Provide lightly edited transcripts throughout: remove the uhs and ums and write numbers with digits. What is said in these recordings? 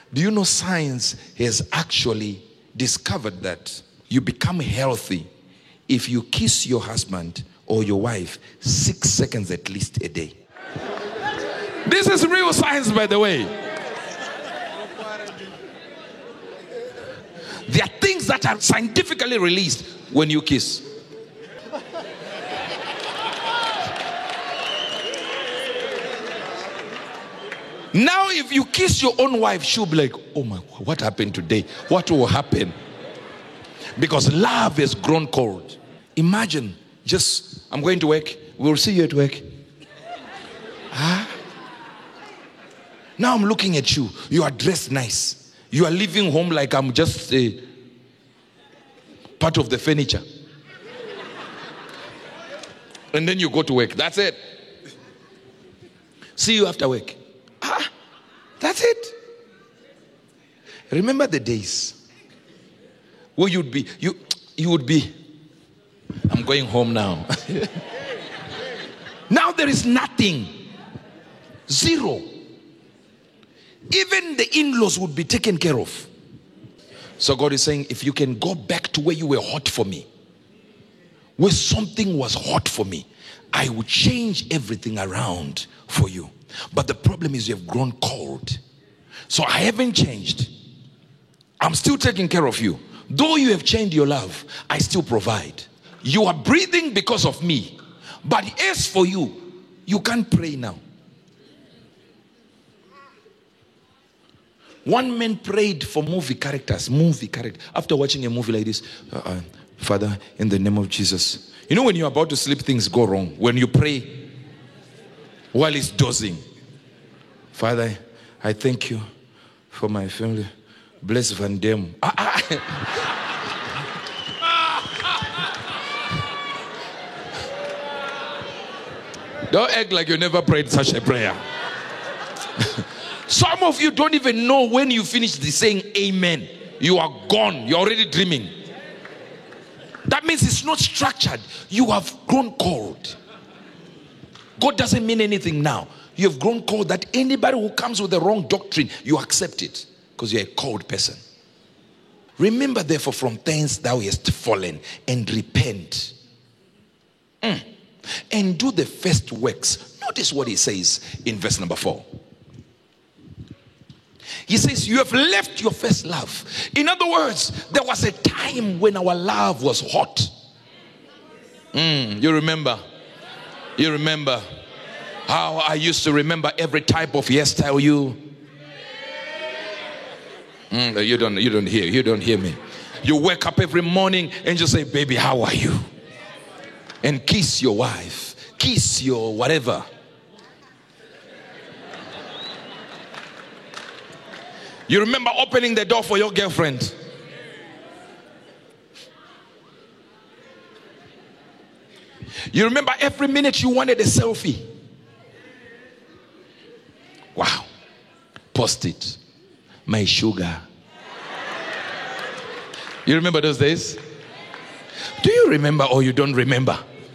Do you know science has actually discovered that you become healthy if you kiss your husband or your wife 6 seconds at least a day? This is real science, by the way. There are things that are scientifically released when you kiss. Now, if you kiss your own wife, she'll be like, oh my, what happened today? What will happen? Because love has grown cold. Imagine, just, I'm going to work. We'll see you at work. Huh? Now I'm looking at you. You are dressed nice. You are leaving home like I'm just a part of the furniture. And then you go to work. That's it. See you after work. That's it. Remember the days where you would be, I'm going home now. Now there is nothing. Zero. Even the in-laws would be taken care of. So God is saying, if you can go back to where you were hot for me, where something was hot for me, I will change everything around for you. But the problem is you have grown cold. So I haven't changed. I'm still taking care of you. Though you have changed your love, I still provide. You are breathing because of me. But as for you, you can't pray now. One man prayed for movie characters. After watching a movie like this, Father, in the name of Jesus. You know when you're about to sleep, things go wrong. When you pray while it's dozing. Father, I thank you for my family. Bless Van Damme. Don't act like you never prayed such a prayer. Some of you don't even know when you finish the saying amen. You are gone. You're already dreaming. That means it's not structured. You have grown cold. God doesn't mean anything now. You have grown cold that anybody who comes with the wrong doctrine, you accept it because you're a cold person. Remember therefore from thence thou hast fallen and repent. And do the first works. Notice what he says in verse number 4. He says, you have left your first love. In other words, there was a time when our love was hot. You remember? You remember how I used to remember every type of yes tell you? You don't hear me. You wake up every morning and just say, baby, how are you? And kiss your wife, kiss your whatever. You remember opening the door for your girlfriend. You remember every minute you wanted a selfie. Wow. Post it. My sugar. You remember those days? Do you remember or you don't remember?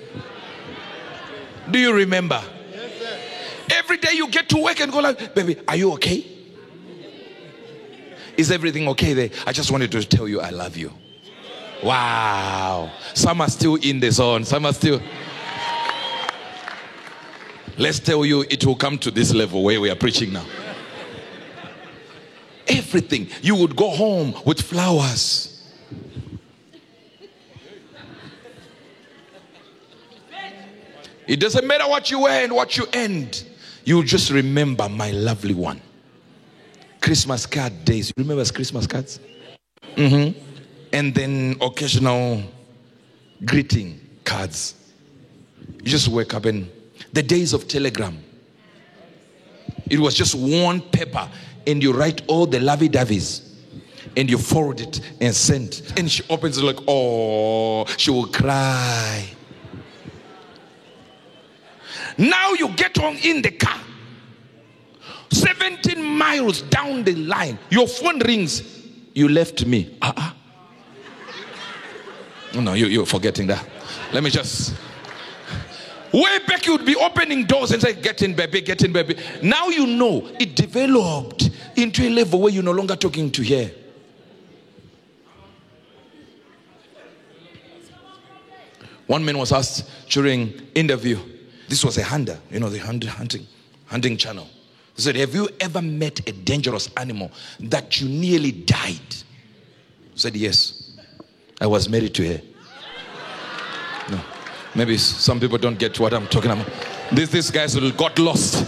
Do you remember? Yes, sir. Every day you get to work and go like, baby, are you okay? Is everything okay there? I just wanted to tell you I love you. Wow. Some are still in the zone. Some are still. Let's tell you it will come to this level where we are preaching now. Everything. You would go home with flowers. It doesn't matter what you wear and what you end. You just remember my lovely one. Christmas card days. Remember Christmas cards? And then occasional greeting cards. You just wake up and the days of telegram. It was just one paper and you write all the lovey-doveys and you forward it and send. And she opens it like, oh, she will cry. Now you get on in the car. 17 miles down the line. Your phone rings. You left me. No, you're forgetting that. Let me just. Way back you would be opening doors and say, get in baby, get in baby. Now you know it developed into a level where you're no longer talking to her. One man was asked during interview, this was a hunter, you know, the hunting channel. He said, have you ever met a dangerous animal that you nearly died? He said, yes. I was married to her. No, maybe some people don't get what I'm talking about. These guys got lost.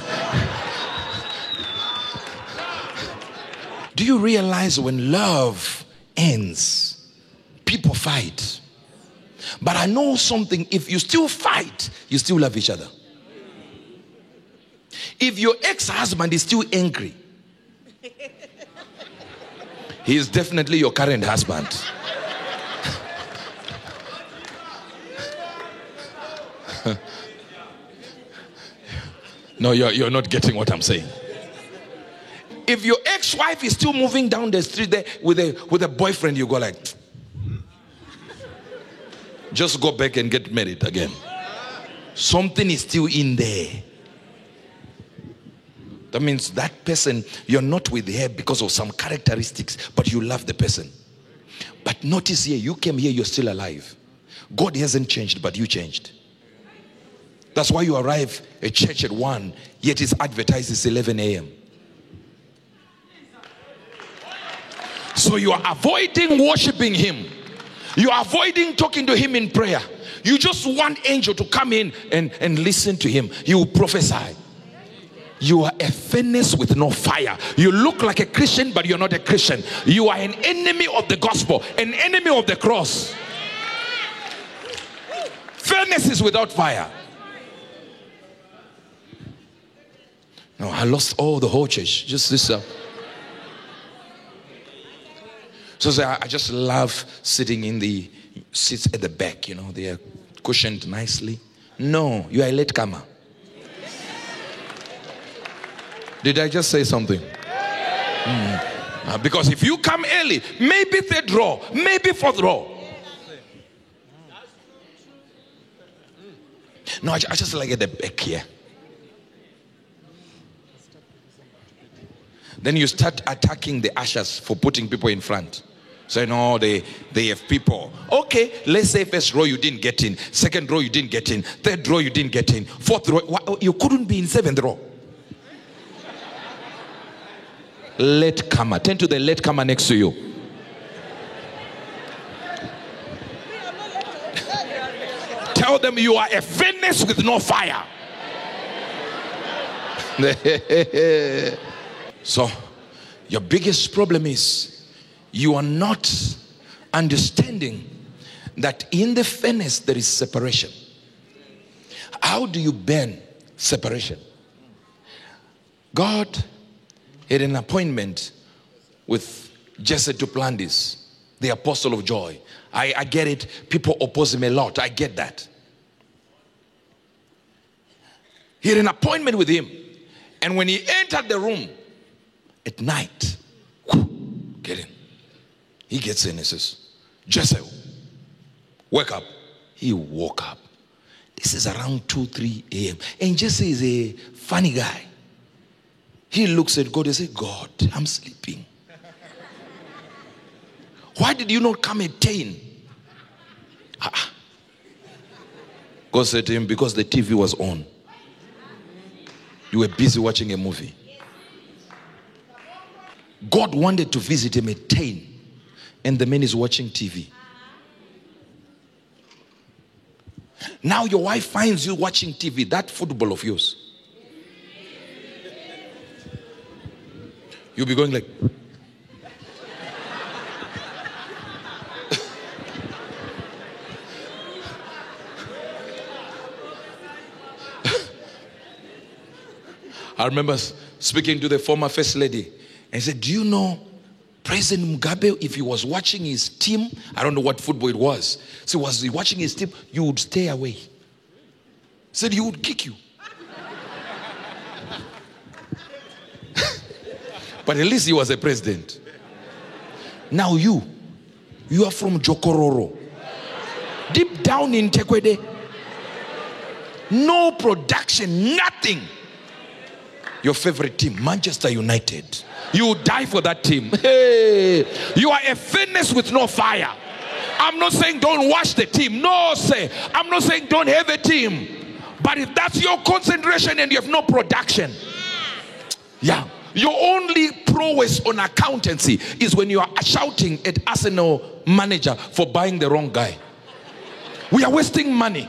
Do you realize when love ends, people fight? But I know something, if you still fight, you still love each other. If your ex-husband is still angry, he is definitely your current husband. No, you're not getting what I'm saying. If your ex-wife is still moving down the street there with a boyfriend, you go like, just go back and get married again. Something is still in there. That means that person, you're not with her because of some characteristics, but you love the person. But notice here, you came here, you're still alive. God hasn't changed, but you changed. That's why you arrive at church at 1, yet it's advertised it's 11 a.m. So you are avoiding worshiping him. You are avoiding talking to him in prayer. You just want angel to come in and listen to him. You will prophesy. You are a furnace with no fire. You look like a Christian, but you're not a Christian. You are an enemy of the gospel, an enemy of the cross. Furnace is without fire. No, I lost the whole church. Just this. So I just love sitting in the seats at the back. You know, they are cushioned nicely. No, you are a latecomer. Did I just say something? Because if you come early, maybe third row, maybe fourth row. No, I just like at the back here. Then you start attacking the ushers for putting people in front. So no, they have people. Okay, let's say first row you didn't get in, second row you didn't get in, third row you didn't get in, fourth row you couldn't be in seventh row. Latecomer. Turn to the latecomer next to you. Tell them you are a furnace with no fire. So, your biggest problem is you are not understanding that in the furnace there is separation. How do you burn separation? God had an appointment with Jesse Duplantis, the apostle of joy. I get it. People oppose him a lot. I get that. He had an appointment with him. And when he entered the room at night, get in. He gets in and says, Jesse, wake up. He woke up. This is around 2, 3 a.m. And Jesse is a funny guy. He looks at God and says, God, I'm sleeping. Why did you not come at 10? God said to him, because the TV was on. You were busy watching a movie. God wanted to visit him at 10. And the man is watching TV. Now your wife finds you watching TV, that football of yours. You'll be going like... I remember speaking to the former first lady and said, do you know President Mugabe, if he was watching his team, I don't know what football it was, so was he watching his team, you would stay away. Said he would kick you. But at least he was a president. Now you are from Jokororo. Deep down in Tekwede. No production, nothing. Your favorite team, Manchester United. You die for that team. Hey, you are a furnace with no fire. I'm not saying don't watch the team. No, say. I'm not saying don't have a team. But if that's your concentration and you have no production, yeah, your only prowess on accountancy is when you are shouting at Arsenal manager for buying the wrong guy. We are wasting money.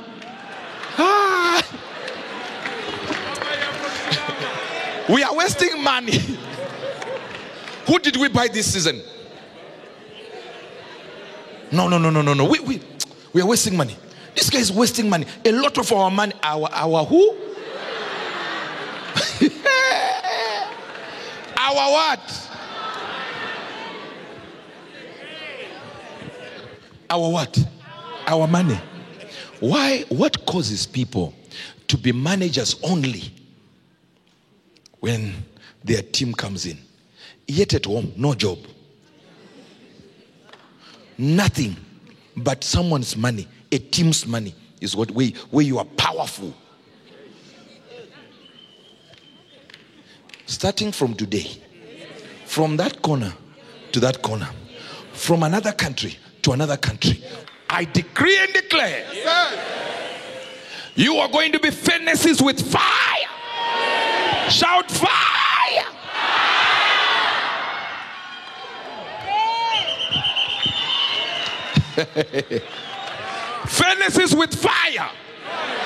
We are wasting money. Who did we buy this season? No. We are wasting money. This guy is wasting money. A lot of our money, our who? Our what? Our what? Our money. Why? What causes people to be managers only when their team comes in? Yet at home, no job. Nothing but someone's money, a team's money is what where you are powerful. Starting from today, from that corner to that corner, from another country to another country, I decree and declare, you are going to be furnaces with fire. Shout fire. Furnaces with fire.